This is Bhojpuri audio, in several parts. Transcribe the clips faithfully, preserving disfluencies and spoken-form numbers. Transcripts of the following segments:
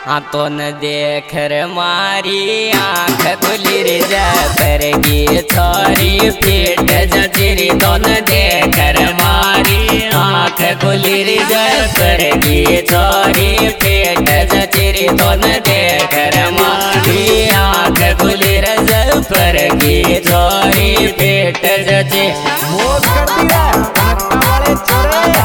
हाँ तो न देख रे मारी आँख खुली रे जबरगी छोरी पीठ जचरी तो न देख रे मारी आँख खुली रे जबरगी छोरी पीठ जचरी तो न देख रे मारी आँख खुली रे जबरगी छोरी पीठ जचरी मोज करती है कनकटा वाले छोरे।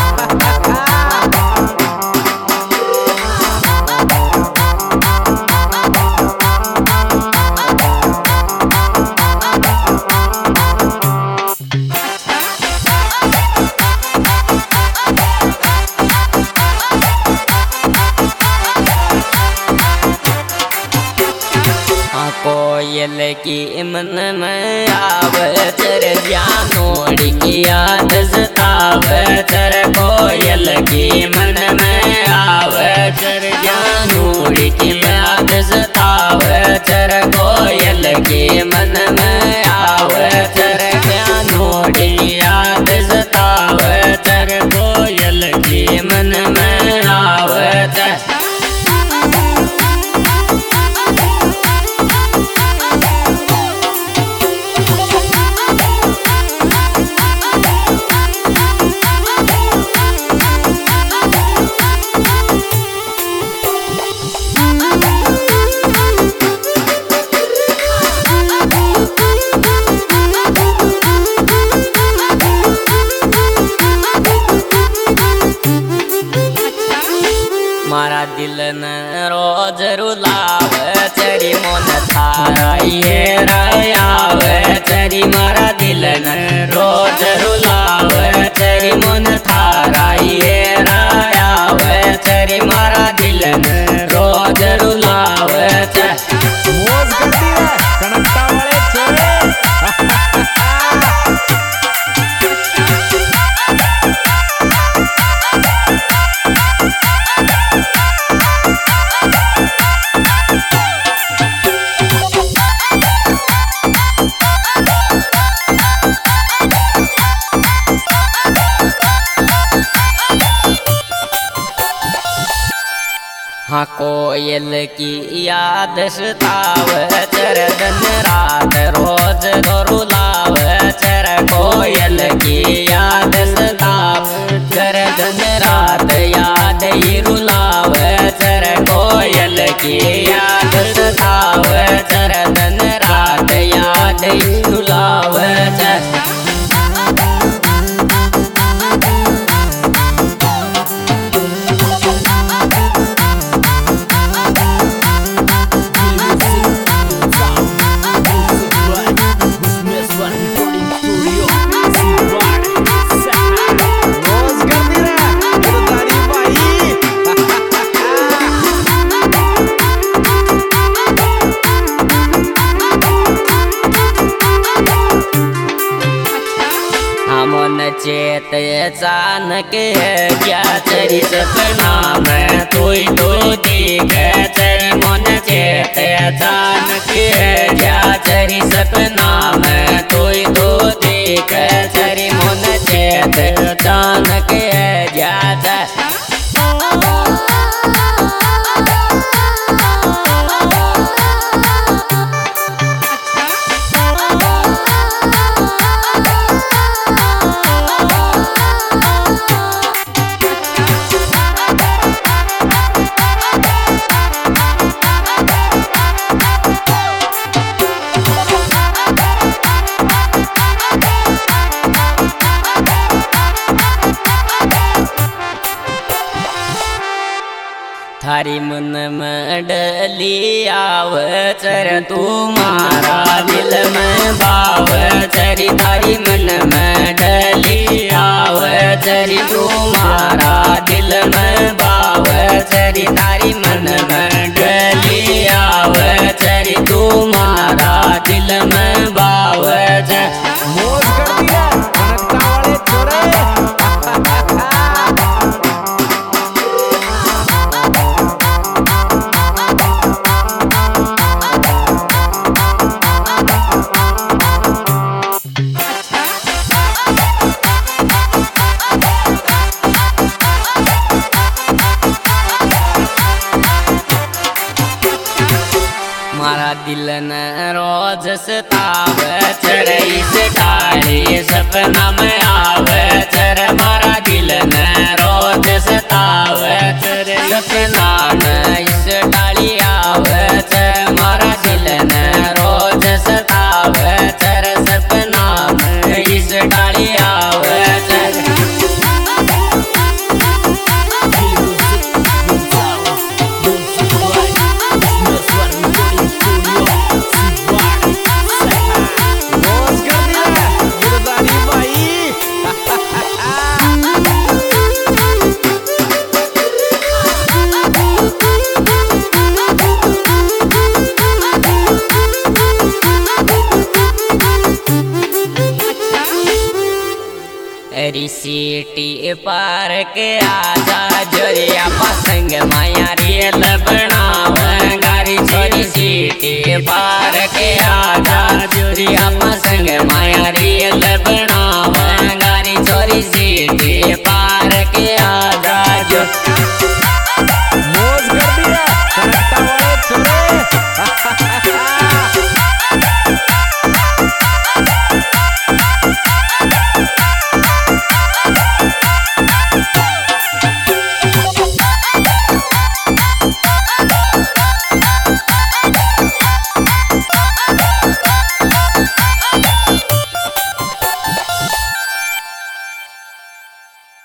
कोयल की मन में आव चर जानोड़ी की याद सताव चर कोयल की मन में आव चर जानोड़ी की याद सताव चर कोयल की मन में आव चर जानोड़ी की याद सताव चर कोयल की मन में आव चर मारा दिल न रोज रुलाव चरी मोन थारा ये रायाव चरी मारा दिल न रोज रुलाव चरी मोन थारा ये रायाव चरी मारा दिल न रोज रुलाव मोज करती है कनकटा वाले छोरे। हाँ कोयल की याद सताव चर दिन रात रोज रुलाव चर कोयल की याद सताव चर दिन रात याद ही रुलाव चर कोयल की याद सताव चर दिन रात याद ही रुलाव चर चेत अचानक क्या चरी सपना में तू तो देख चरी मन चेत अचानक क्या चरी सपना में तू तो देख चरी मन चेत अचानक जाता थारी मन में डली आव चर तुम्हारा दिल में भाव चरी थारी मन में डली आव चरी तुम्हारा दिल में भाव चरी थारी मन में डली आव चरी तुम्हारा दिल में भाव मोज करती है कनकटा वाले छोरे। दिल न रोज सतावे चर इस टाली सपना में आवे चर मारा दिल न रोज सतावे चर सपना में इस टाली आवे चर मारा दिल न रोज सतावे चर सपना में इस टाली आवे चर मौज कर दिया गिरदारी भाई। रिसीटी पार के आजा जोरिया पसंग माया रियल बनावे गारी छोरी सीटी पार के आजा जोरिया पसंग माया रियल बनावे गारी छोरी सीटी पार के आजा जो